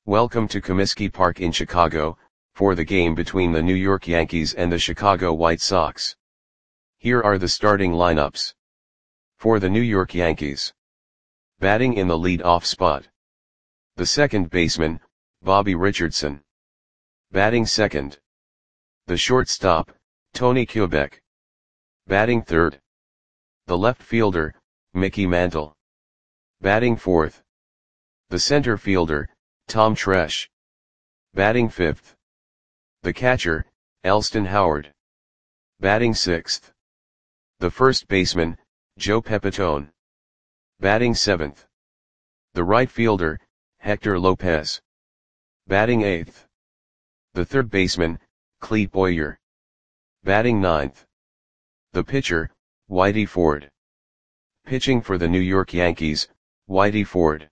Welcome to Comiskey Park in Chicago, for the game between the New York Yankees and the Chicago White Sox. Here are the starting lineups. For the New York Yankees. Batting in the lead-off spot. The second baseman, Bobby Richardson. Batting second. The shortstop, Tony Kubek. Batting third. The left fielder, Mickey Mantle. Batting fourth. The center fielder, Tom Tresh. Batting fifth. The catcher, Elston Howard. Batting sixth. The first baseman, Joe Pepitone. Batting seventh. The right fielder, Hector Lopez. Batting eighth. The third baseman, Clete Boyer. Batting ninth. The pitcher, Whitey Ford. Pitching for the New York Yankees, Whitey Ford.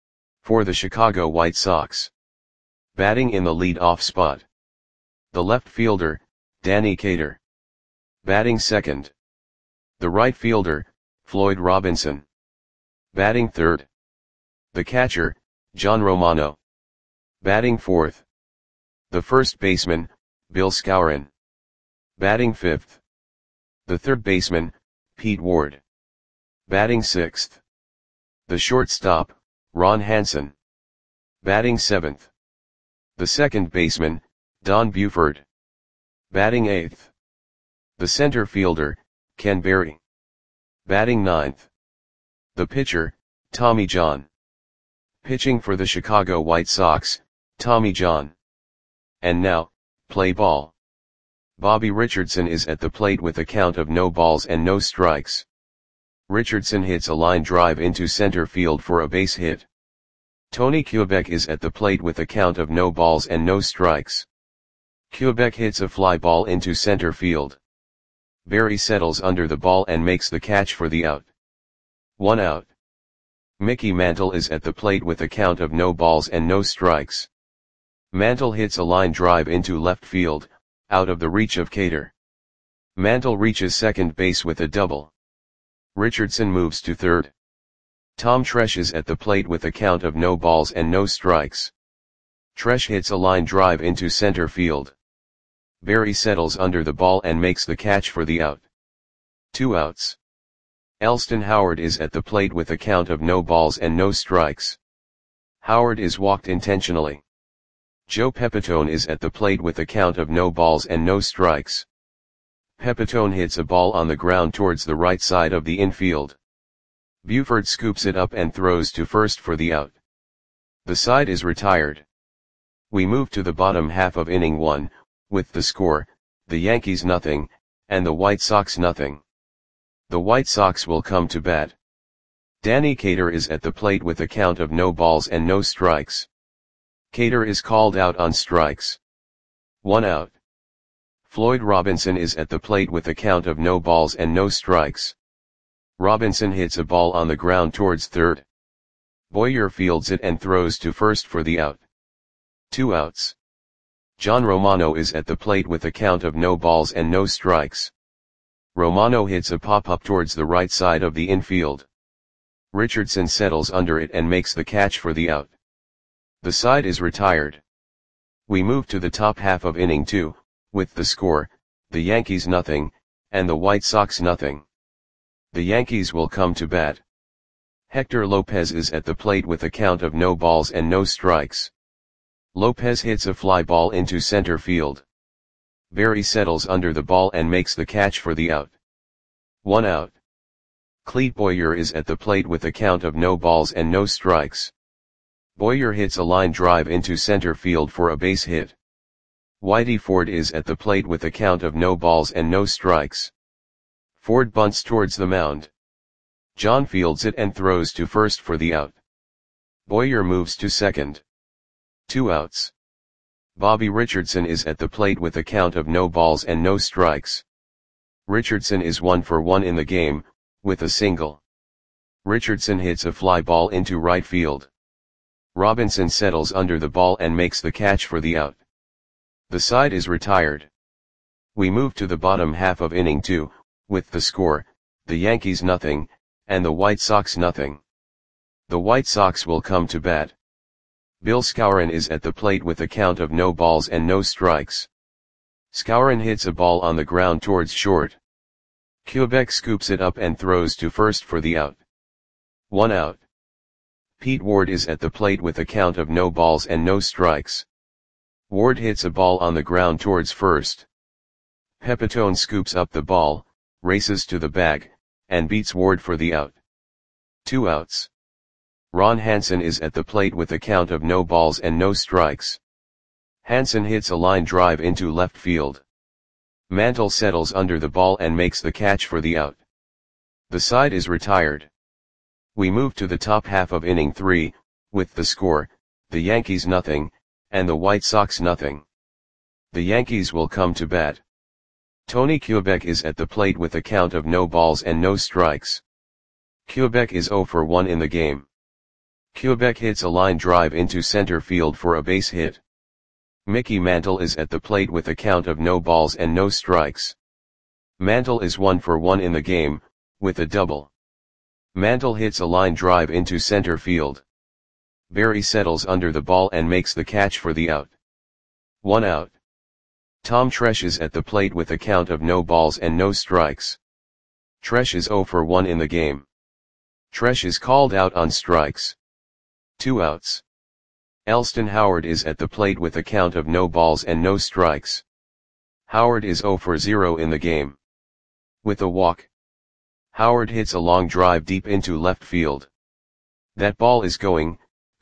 For the Chicago White Sox. Batting in the lead-off spot. The left fielder, Danny Cater. Batting second. The right fielder, Floyd Robinson. Batting third. The catcher, John Romano. Batting fourth. The first baseman, Bill Skowron. Batting fifth. The third baseman, Pete Ward. Batting sixth. The shortstop, Ron Hansen. Batting seventh. The second baseman, Don Buford. Batting eighth. The center fielder, Ken Berry. Batting ninth. The pitcher, Tommy John. Pitching for the Chicago White Sox, Tommy John. And now, play ball. Bobby Richardson is at the plate with a count of no balls and no strikes. Richardson hits a line drive into center field for a base hit. Tony Kubek is at the plate with a count of no balls and no strikes. Kubek hits a fly ball into center field. Berry settles under the ball and makes the catch for the out. 1 out. Mickey Mantle is at the plate with a count of no balls and no strikes. Mantle hits a line drive into left field, out of the reach of Cater. Mantle reaches second base with a double. Richardson moves to third. Tom Tresh is at the plate with a count of no balls and no strikes. Tresh hits a line drive into center field. Berry settles under the ball and makes the catch for the out. 2 outs. Elston Howard is at the plate with a count of no balls and no strikes. Howard is walked intentionally. Joe Pepitone is at the plate with a count of no balls and no strikes. Pepitone hits a ball on the ground towards the right side of the infield. Buford scoops it up and throws to first for the out. The side is retired. We move to the bottom half of inning 1, with the score, the Yankees nothing, and the White Sox nothing. The White Sox will come to bat. Danny Cater is at the plate with a count of no balls and no strikes. Cater is called out on strikes. 1 out. Floyd Robinson is at the plate with a count of no balls and no strikes. Robinson hits a ball on the ground towards third. Boyer fields it and throws to first for the out. 2 outs. John Romano is at the plate with a count of no balls and no strikes. Romano hits a pop-up towards the right side of the infield. Richardson settles under it and makes the catch for the out. The side is retired. We move to the top half of inning 2, with the score, the Yankees nothing, and the White Sox nothing. The Yankees will come to bat. Hector Lopez is at the plate with a count of no balls and no strikes. Lopez hits a fly ball into center field. Berry settles under the ball and makes the catch for the out. 1 out. Clete Boyer is at the plate with a count of no balls and no strikes. Boyer hits a line drive into center field for a base hit. Whitey Ford is at the plate with a count of no balls and no strikes. Ford bunts towards the mound. John fields it and throws to first for the out. Boyer moves to second. 2 outs. Bobby Richardson is at the plate with a count of no balls and no strikes. Richardson is 1 for 1 in the game, with a single. Richardson hits a fly ball into right field. Robinson settles under the ball and makes the catch for the out. The side is retired. We move to the bottom half of inning 2, with the score, the Yankees nothing, and the White Sox nothing. The White Sox will come to bat. Bill Skowron is at the plate with a count of no balls and no strikes. Skowron hits a ball on the ground towards short. Quebec scoops it up and throws to first for the out. 1 out. Pete Ward is at the plate with a count of no balls and no strikes. Ward hits a ball on the ground towards first. Pepitone scoops up the ball, races to the bag, and beats Ward for the out. 2 outs. Ron Hansen is at the plate with a count of no balls and no strikes. Hansen hits a line drive into left field. Mantle settles under the ball and makes the catch for the out. The side is retired. We move to the top half of inning 3, with the score, the Yankees nothing, and the White Sox nothing. The Yankees will come to bat. Tony Quebec is at the plate with a count of no balls and no strikes. Quebec is 0 for 1 in the game. Quebec hits a line drive into center field for a base hit. Mickey Mantle is at the plate with a count of no balls and no strikes. Mantle is 1 for 1 in the game, with a double. Mantle hits a line drive into center field. Barry settles under the ball and makes the catch for the out. 1 out. Tom Tresh is at the plate with a count of no balls and no strikes. Tresh is 0 for 1 in the game. Tresh is called out on strikes. 2 outs. Elston Howard is at the plate with a count of no balls and no strikes. Howard is 0 for 0 in the game. With a walk. Howard hits a long drive deep into left field. That ball is gone.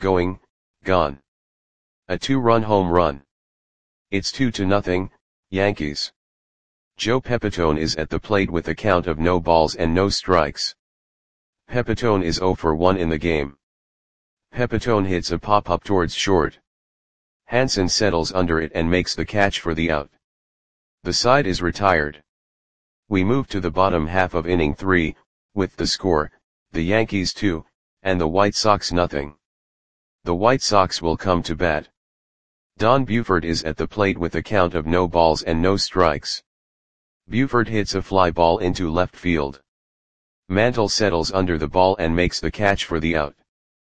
A 2-run home run. It's 2-0, Yankees. Joe Pepitone is at the plate with a count of no balls and no strikes. Pepitone is 0 for 1 in the game. Pepitone hits a pop-up towards short. Hansen settles under it and makes the catch for the out. The side is retired. We move to the bottom half of inning 3, with the score, the Yankees 2, and the White Sox nothing. The White Sox will come to bat. Don Buford is at the plate with a count of no balls and no strikes. Buford hits a fly ball into left field. Mantle settles under the ball and makes the catch for the out.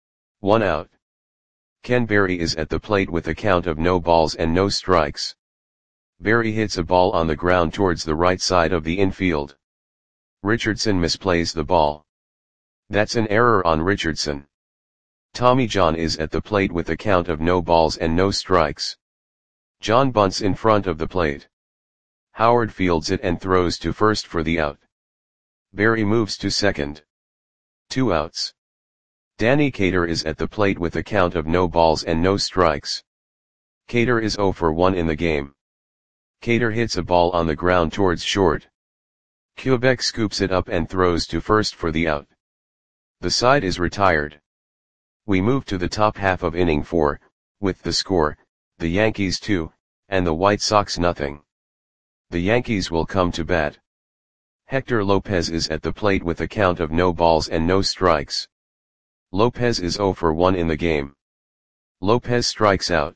1 out. Ken Berry is at the plate with a count of no balls and no strikes. Berry hits a ball on the ground towards the right side of the infield. Richardson misplays the ball. That's an error on Richardson. Tommy John is at the plate with a count of no balls and no strikes. John bunts in front of the plate. Howard fields it and throws to first for the out. Berry moves to second. 2 outs. Danny Cater is at the plate with a count of no balls and no strikes. Cater is 0 for 1 in the game. Cater hits a ball on the ground towards short. Quebec scoops it up and throws to first for the out. The side is retired. We move to the top half of inning 4, with the score, the Yankees 2, and the White Sox nothing. The Yankees will come to bat. Hector Lopez is at the plate with a count of no balls and no strikes. Lopez is 0 for 1 in the game. Lopez strikes out.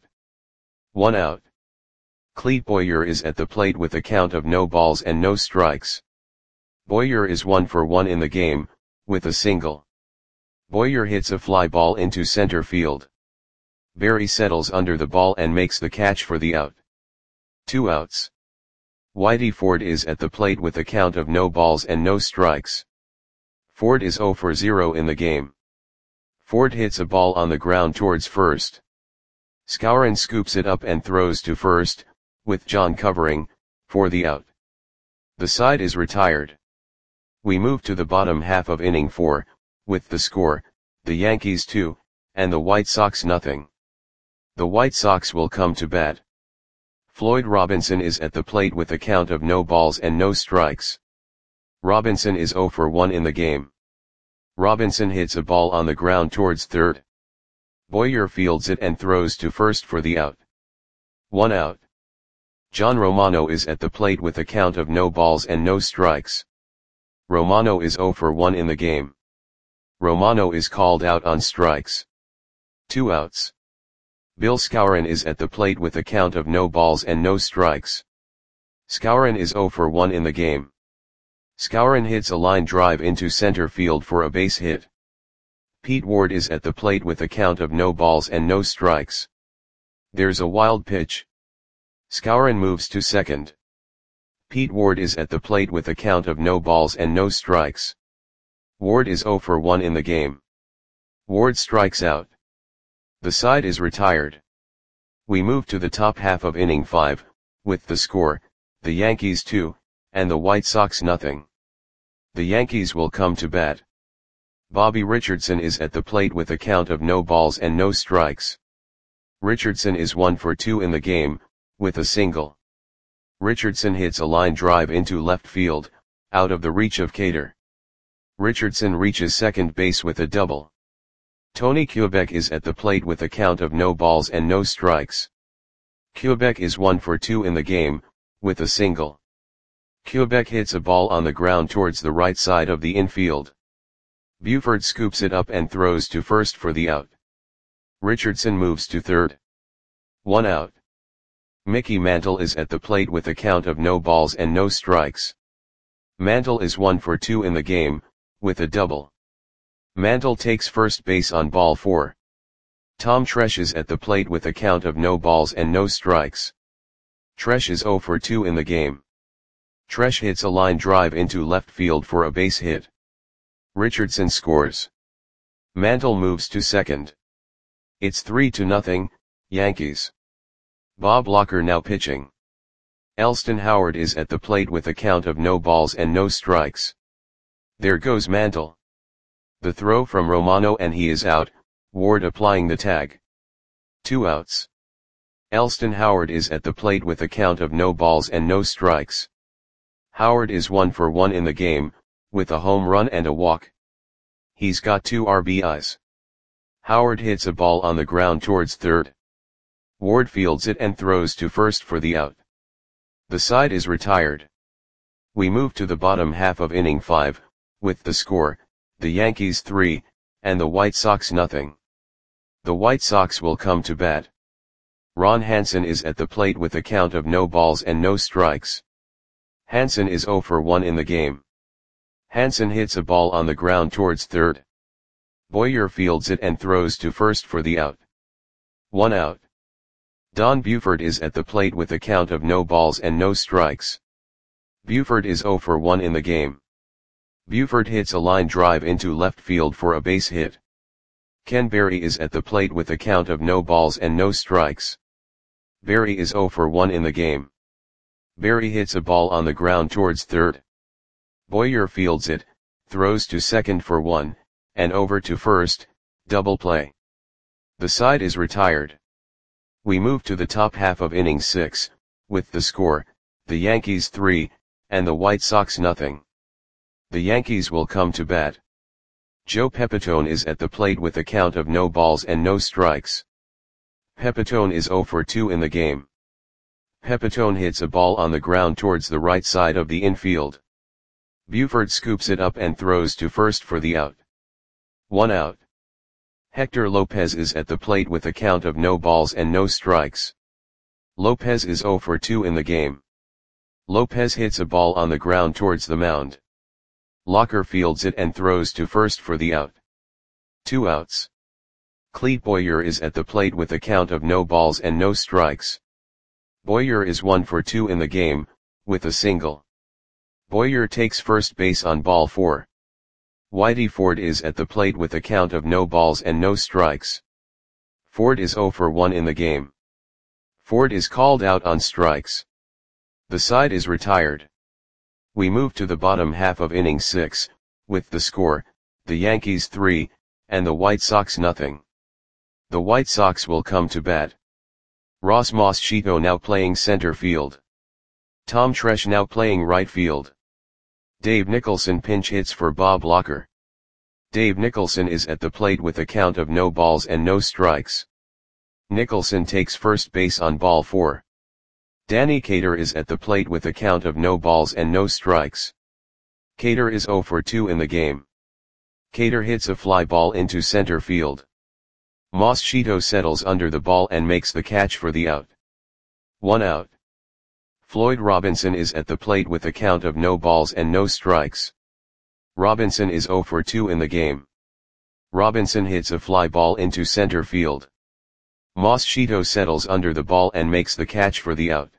1 out. Clete Boyer is at the plate with a count of no balls and no strikes. Boyer is 1 for 1 in the game, with a single. Boyer hits a fly ball into center field. Berry settles under the ball and makes the catch for the out. 2 outs. Whitey Ford is at the plate with a count of no balls and no strikes. Ford is 0 for 0 in the game. Ford hits a ball on the ground towards first. Skowron scoops it up and throws to first, with John covering, for the out. The side is retired. We move to the bottom half of inning 4, with the score, the Yankees 2, and the White Sox nothing. The White Sox will come to bat. Floyd Robinson is at the plate with a count of no balls and no strikes. Robinson is 0 for 1 in the game. Robinson hits a ball on the ground towards third. Boyer fields it and throws to first for the out. 1 out. John Romano is at the plate with a count of no balls and no strikes. Romano is 0 for 1 in the game. Romano is called out on strikes. 2 outs. Bill Skowron is at the plate with a count of no balls and no strikes. Skowron is 0 for 1 in the game. Skowron hits a line drive into center field for a base hit. Pete Ward is at the plate with a count of no balls and no strikes. There's a wild pitch. Skowron moves to second. Pete Ward is at the plate with a count of no balls and no strikes. Ward is 0 for 1 in the game. Ward strikes out. The side is retired. We move to the top half of inning 5, with the score, the Yankees 2, and the White Sox nothing. The Yankees will come to bat. Bobby Richardson is at the plate with a count of no balls and no strikes. Richardson is 1 for 2 in the game, with a single. Richardson hits a line drive into left field, out of the reach of Cater. Richardson reaches second base with a double. Tony Kubek is at the plate with a count of no balls and no strikes. Kubek is 1 for 2 in the game, with a single. Kubek hits a ball on the ground towards the right side of the infield. Buford scoops it up and throws to first for the out. Richardson moves to third. 1 out. Mickey Mantle is at the plate with a count of no balls and no strikes. Mantle is 1 for 2 in the game, with a double. Mantle takes first base on ball 4. Tom Tresh is at the plate with a count of no balls and no strikes. Tresh is 0 for 2 in the game. Tresh hits a line drive into left field for a base hit. Richardson scores. Mantle moves to second. It's 3-0, Yankees. Bob Locker now pitching. Elston Howard is at the plate with a count of no balls and no strikes. There goes Mantle. The throw from Romano and he is out, Ward applying the tag. 2 outs. Elston Howard is at the plate with a count of no balls and no strikes. Howard is 1 for 1 in the game, with a home run and a walk. He's got 2 RBIs. Howard hits a ball on the ground towards third. Ward fields it and throws to first for the out. The side is retired. We move to the bottom half of inning 5, with the score, the Yankees 3, and the White Sox nothing. The White Sox will come to bat. Ron Hansen is at the plate with a count of no balls and no strikes. Hansen is 0 for 1 in the game. Hansen hits a ball on the ground towards third. Boyer fields it and throws to first for the out. 1 out. Don Buford is at the plate with a count of no balls and no strikes. Buford is 0 for 1 in the game. Buford hits a line drive into left field for a base hit. Ken Berry is at the plate with a count of no balls and no strikes. Berry is 0 for 1 in the game. Berry hits a ball on the ground towards third. Boyer fields it, throws to second for 1, and over to first, double play. The side is retired. We move to the top half of inning 6, with the score, the Yankees 3, and the White Sox nothing. The Yankees will come to bat. Joe Pepitone is at the plate with a count of no balls and no strikes. Pepitone is 0 for 2 in the game. Pepitone hits a ball on the ground towards the right side of the infield. Buford scoops it up and throws to first for the out. 1 out. Hector Lopez is at the plate with a count of no balls and no strikes. Lopez is 0 for 2 in the game. Lopez hits a ball on the ground towards the mound. Locker fields it and throws to first for the out. 2 outs. Clete Boyer is at the plate with a count of no balls and no strikes. Boyer is 1 for 2 in the game, with a single. Boyer takes first base on ball 4. Whitey Ford is at the plate with a count of no balls and no strikes. Ford is 0 for 1 in the game. Ford is called out on strikes. The side is retired. We move to the bottom half of inning 6, with the score, the Yankees 3, and the White Sox nothing. The White Sox will come to bat. Ross Moschito now playing center field. Tom Tresh now playing right field. Dave Nicholson pinch hits for Bob Locker. Dave Nicholson is at the plate with a count of no balls and no strikes. Nicholson takes first base on ball 4. Danny Cater is at the plate with a count of no balls and no strikes. Cater is 0 for 2 in the game. Cater hits a fly ball into center field. Moschito settles under the ball and makes the catch for the out. 1 out. Floyd Robinson is at the plate with a count of no balls and no strikes. Robinson is 0 for 2 in the game. Robinson hits a fly ball into center field. Moschito settles under the ball and makes the catch for the out.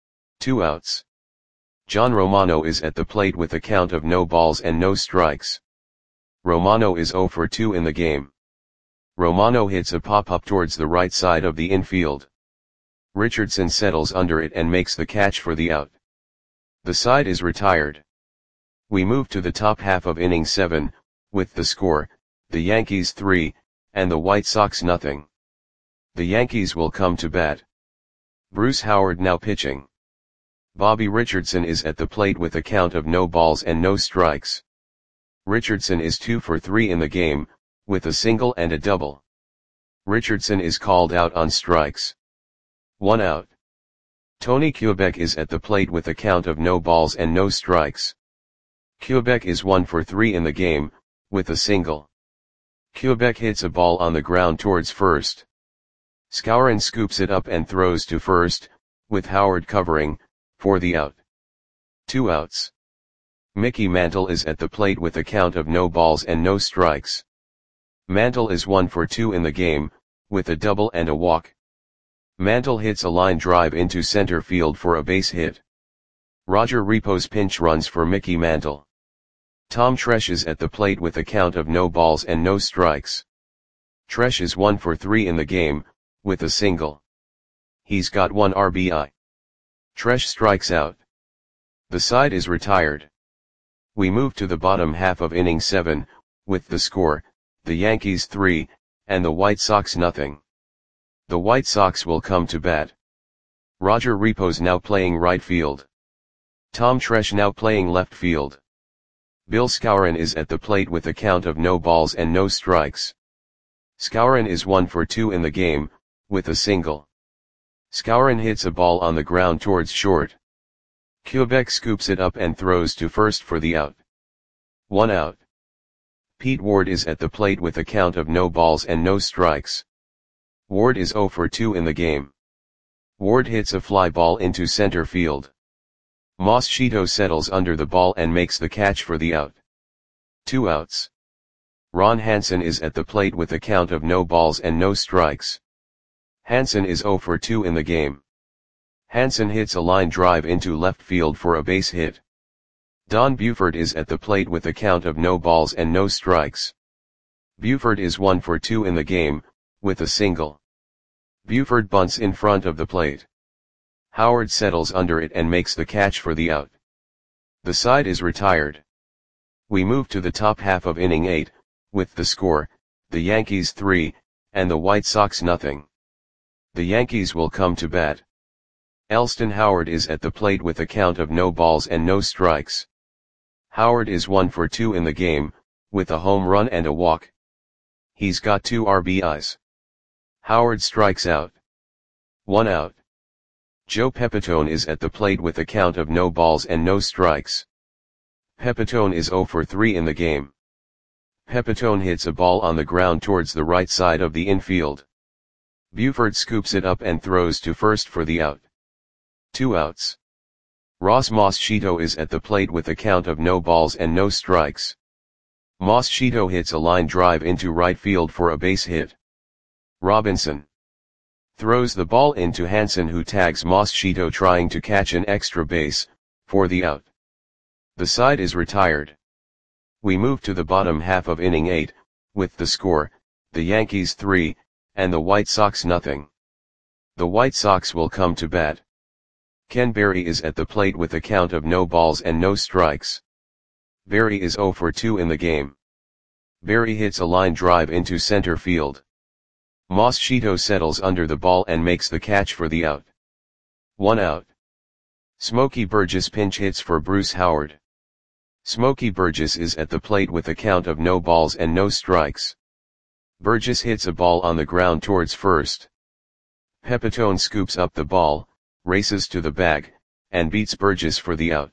2 outs. John Romano is at the plate with a count of no balls and no strikes. Romano is 0 for 2 in the game. Romano hits a pop-up towards the right side of the infield. Richardson settles under it and makes the catch for the out. The side is retired. We move to the top half of inning 7, with the score, the Yankees 3, and the White Sox nothing. The Yankees will come to bat. Bruce Howard now pitching. Bobby Richardson is at the plate with a count of no balls and no strikes. Richardson is 2 for 3 in the game, with a single and a double. Richardson is called out on strikes. 1 out. Tony Kubek is at the plate with a count of no balls and no strikes. Kubek is 1 for 3 in the game, with a single. Kubek hits a ball on the ground towards first. Skowron scoops it up and throws to first, with Howard covering, for the out. 2 outs. Mickey Mantle is at the plate with a count of no balls and no strikes. Mantle is 1 for 2 in the game, with a double and a walk. Mantle hits a line drive into center field for a base hit. Roger Repos pinch runs for Mickey Mantle. Tom Tresh is at the plate with a count of no balls and no strikes. Tresh is 1 for 3 in the game, with a single. He's got 1 RBI. Tresh strikes out. The side is retired. We move to the bottom half of inning 7, with the score, the Yankees 3, and the White Sox nothing. The White Sox will come to bat. Roger Repos now playing right field. Tom Tresh now playing left field. Bill Skowron is at the plate with a count of no balls and no strikes. Skowron is 1 for 2 in the game, with a single. Skowron hits a ball on the ground towards short. Kubek scoops it up and throws to first for the out. 1 out. Pete Ward is at the plate with a count of no balls and no strikes. Ward is 0 for 2 in the game. Ward hits a fly ball into center field. Moschito settles under the ball and makes the catch for the out. 2 outs. Ron Hansen is at the plate with a count of no balls and no strikes. Hansen is 0 for 2 in the game. Hansen hits a line drive into left field for a base hit. Don Buford is at the plate with a count of no balls and no strikes. Buford is 1 for 2 in the game, with a single. Buford bunts in front of the plate. Howard settles under it and makes the catch for the out. The side is retired. We move to the top half of inning 8, with the score, the Yankees 3, and the White Sox nothing. The Yankees will come to bat. Elston Howard is at the plate with a count of no balls and no strikes. Howard is 1 for 2 in the game, with a home run and a walk. He's got 2 RBIs. Howard strikes out. 1 out. Joe Pepitone is at the plate with a count of no balls and no strikes. Pepitone is 0 for 3 in the game. Pepitone hits a ball on the ground towards the right side of the infield. Buford scoops it up and throws to first for the out. 2 outs. Ross Moschito is at the plate with a count of no balls and no strikes. Moschito hits a line drive into right field for a base hit. Robinson throws the ball into Hansen, who tags Moschito trying to catch an extra base, for the out. The side is retired. We move to the bottom half of inning 8, with the score, the Yankees 3, and the White Sox nothing. The White Sox will come to bat. Ken Berry is at the plate with a count of no balls and no strikes. Berry is 0 for 2 in the game. Berry hits a line drive into center field. Moschito settles under the ball and makes the catch for the out. 1 out. Smokey Burgess pinch hits for Bruce Howard. Smokey Burgess is at the plate with a count of no balls and no strikes. Burgess hits a ball on the ground towards first. Pepitone scoops up the ball, races to the bag, and beats Burgess for the out.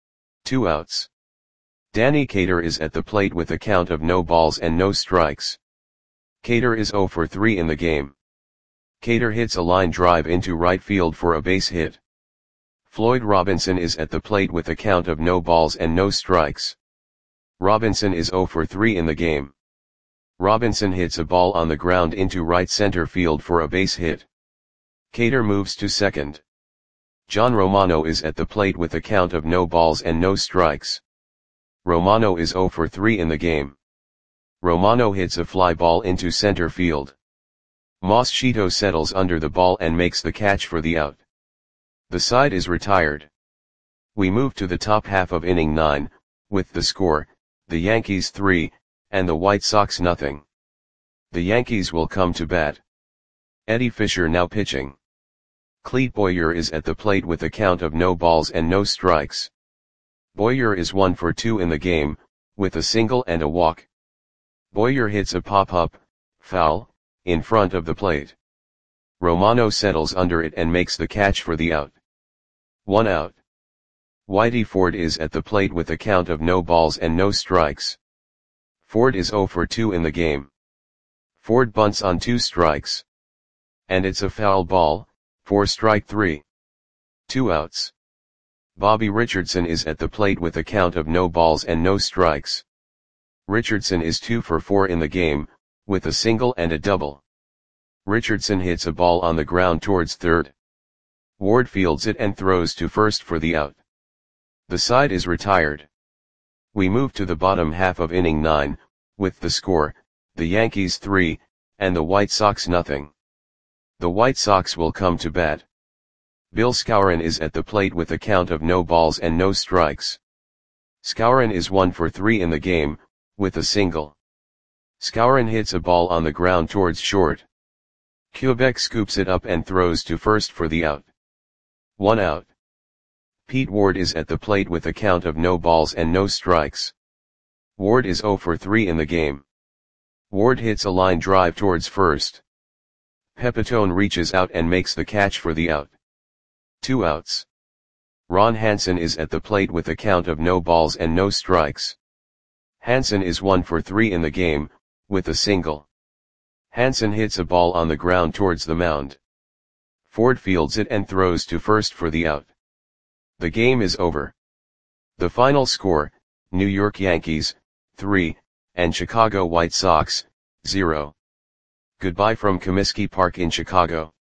2 outs. Danny Cater is at the plate with a count of no balls and no strikes. Cater is 0 for 3 in the game. Cater hits a line drive into right field for a base hit. Floyd Robinson is at the plate with a count of no balls and no strikes. Robinson is 0 for 3 in the game. Robinson hits a ball on the ground into right center field for a base hit. Cater moves to second. John Romano is at the plate with a count of no balls and no strikes. Romano is 0 for 3 in the game. Romano hits a fly ball into center field. Moschito settles under the ball and makes the catch for the out. The side is retired. We move to the top half of inning 9, with the score, the Yankees 3, and the White Sox nothing. The Yankees will come to bat. Eddie Fisher now pitching. Clete Boyer is at the plate with a count of no balls and no strikes. Boyer is 1 for 2 in the game, with a single and a walk. Boyer hits a pop-up, foul, in front of the plate. Romano settles under it and makes the catch for the out. 1 out. Whitey Ford is at the plate with a count of no balls and no strikes. Ford is 0 for 2 in the game. Ford bunts on 2 strikes. And it's a foul ball, for strike 3. 2 outs. Bobby Richardson is at the plate with a count of no balls and no strikes. Richardson is 2 for 4 in the game, with a single and a double. Richardson hits a ball on the ground towards third. Ward fields it and throws to first for the out. The side is retired. We move to the bottom half of inning 9, with the score, the Yankees 3, and the White Sox nothing. The White Sox will come to bat. Bill Skowron is at the plate with a count of no balls and no strikes. Skowron is 1 for 3 in the game, with a single. Skowron hits a ball on the ground towards short. Quebec scoops it up and throws to first for the out. 1 out. Pete Ward is at the plate with a count of no balls and no strikes. Ward is 0 for 3 in the game. Ward hits a line drive towards first. Pepitone reaches out and makes the catch for the out. 2 outs. Ron Hansen is at the plate with a count of no balls and no strikes. Hansen is 1 for 3 in the game, with a single. Hansen hits a ball on the ground towards the mound. Ford fields it and throws to first for the out. The game is over. The final score, New York Yankees, 3, and Chicago White Sox, 0. Goodbye from Comiskey Park in Chicago.